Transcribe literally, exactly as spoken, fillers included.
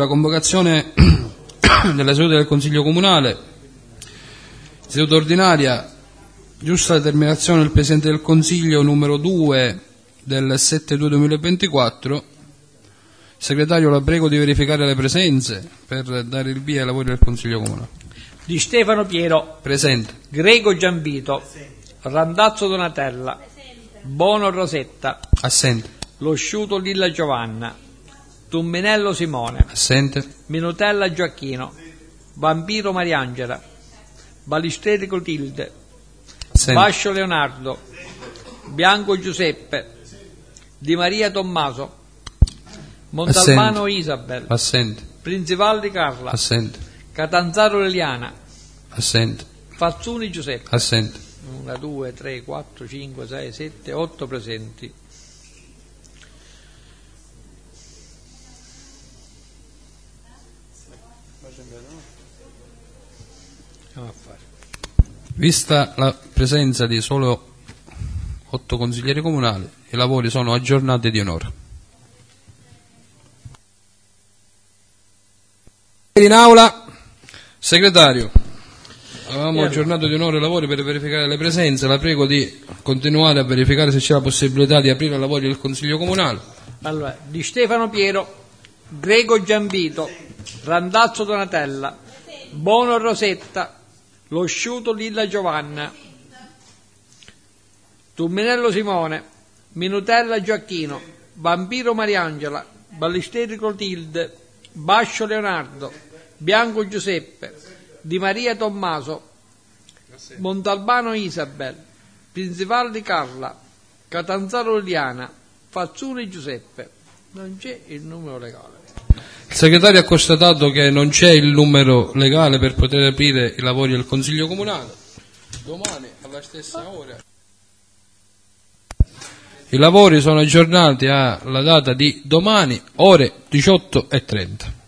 La convocazione della seduta del Consiglio Comunale, seduta ordinaria, giusta determinazione del Presidente del Consiglio numero due del sette due duemilaventiquattro. Segretario, la prego di verificare le presenze per dare il via ai lavori del Consiglio Comunale. Di Stefano Piero. Presente. Greco Giambito. Randazzo Donatella. Bono Rosetta. Assente. Losciuto Lilla Giovanna. Tumminello Simone. Assente. Minutella Gioacchino. Vampiro Mariangela. Balisteri Clotilde. Assente. Bascio Leonardo. Bianco Giuseppe. Di Maria Tommaso. Montalbano Assente. Isabel. Assente. Principaldi Carla. Assente. Catanzaro Leliana. Assente. Fazzuni Giuseppe. Assente. uno, due, tre, quattro, cinque, sei, sette, otto presenti. Andiamo a fare. Vista la presenza di solo otto consiglieri comunali, i lavori sono aggiornati di un'ora. In aula, segretario, avevamo aggiornato di un'ora i lavori per verificare le presenze, la prego di continuare a verificare se c'è la possibilità di aprire i lavori del Consiglio Comunale. Allora, Di Stefano Piero, Greco Giambito, Randazzo Donatella, Bono Rosetta, Losciuto Lilla Giovanna, Tumminello Simone, Minutella Gioacchino, Vampiro Mariangela, Ballisteri Clotilde, Bascio Leonardo, Bianco Giuseppe, Di Maria Tommaso, Montalbano Isabel, Principaldi Carla, Catanzaro Liliana, Fazzuni Giuseppe. Non c'è il numero legale. Il segretario ha constatato che non c'è il numero legale per poter aprire i lavori del Consiglio Comunale. Domani alla stessa ora. I lavori sono aggiornati alla data di domani, ore diciotto e trenta.